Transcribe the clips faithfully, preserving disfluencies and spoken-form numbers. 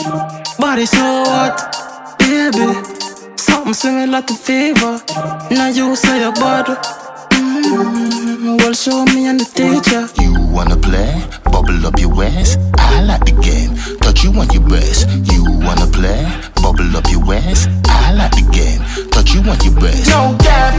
Body so hot, baby. Something similar to fever. Now you say you're bad. Mm-hmm. Well, show me and the teacher. You wanna play? Bubble up your waist. I like the game. Touch you on your breast. You wanna play? Bubble up your waist. I like the game. Touch you on your breast. No gap.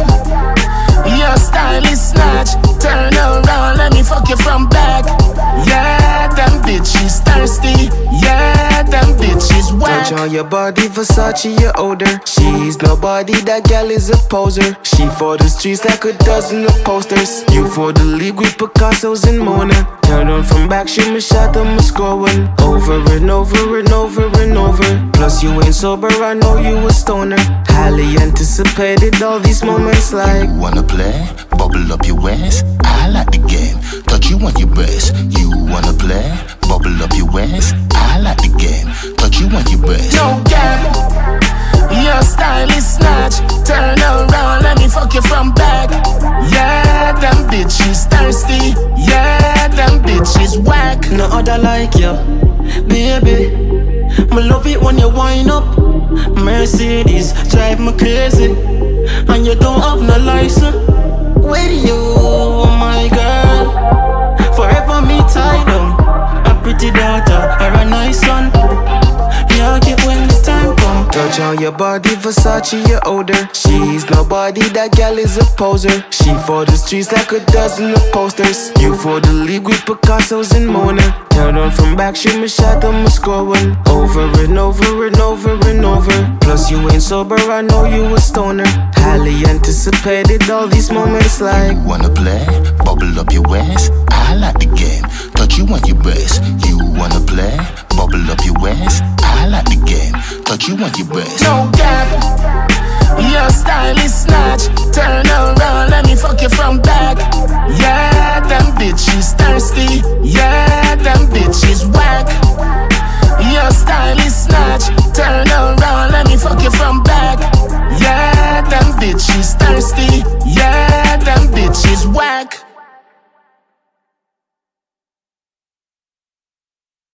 Your style is snatch. Turn around, let me fuck you from back. Yeah, them bitches thirsty. Yeah, them bitches whack. Touch on your body, Versace, your odor. She's nobody, that gal is a poser. She for the streets like a dozen of posters. You for the league with Picasso's and Mona. Turn on from back, shoot me shot, I'ma score one. Over and over and over and over. Plus you ain't sober, I know you a stoner. Highly anticipated all these moments like. You wanna play? Bubble up your waist. I like the game. Touch you on your breast. You wanna play? Bubble up your waist. I like the game. Touch you on your breast. No gap. Your style is snatch. Turn around, let me fuck you from back. Yeah, them bitches thirsty. Yeah, them bitches whack. No other like you, baby. Me love it when you wind up. Mercedes drive me crazy, and you don't have no license. With you, oh my girl, forever me tied down. A pretty daughter or a nice son. You get when the time come. Touch on your body, Versace, your odor. She's nobody, that gal is a poser. She for the streets like a dozen of posters. You for the league with Picasso's and Mona. Turn on from back, shoot me shot, I'ma score one. Over and over and over and over. Plus you ain't sober, I know you a stoner. Highly anticipated all these moments like. You wanna play? Bubble up your waist. I like the game. Touch you on your breast. You wanna play? Bubble up your waist. I like the game. Touch you on your breast. No gap. Your style is snatch. Turn around, let me fuck you from back. Yeah, them bitches thirsty. Yeah, them bitches whack. Your style is snatch. Turn around, let me fuck you from back. Yeah, them bitches thirsty. Yeah, them bitches whack.